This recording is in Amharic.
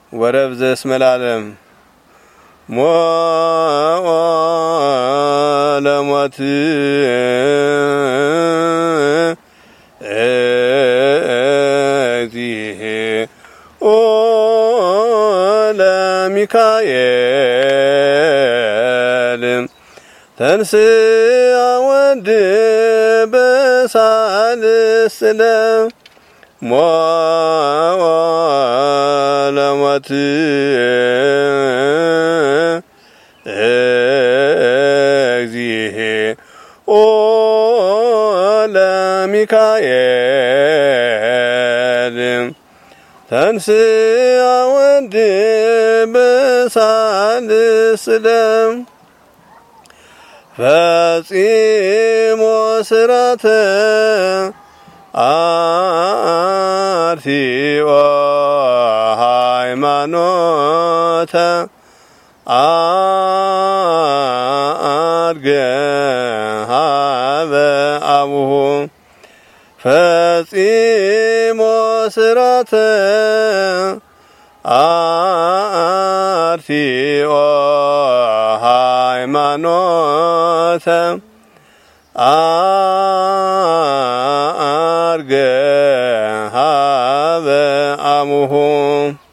ወረብዘ እስመላለም ሞኦ ለሞት እዚህ ኦ ለሚካኤል ተንሥአ ወልድ በሳልስት ሞኦ ለሞት እግዚእ ኦ ለሚካኤል ተንሥአ ወልድ በሳልስት ፈጺሞ ስራተ አርቲኦ ሃይማኖተ አርገ ሀበ አቡሁ ፈጺሞ ስራተ አርቲኦ ሃይማኖተ አርገ ሀበ አቡሁ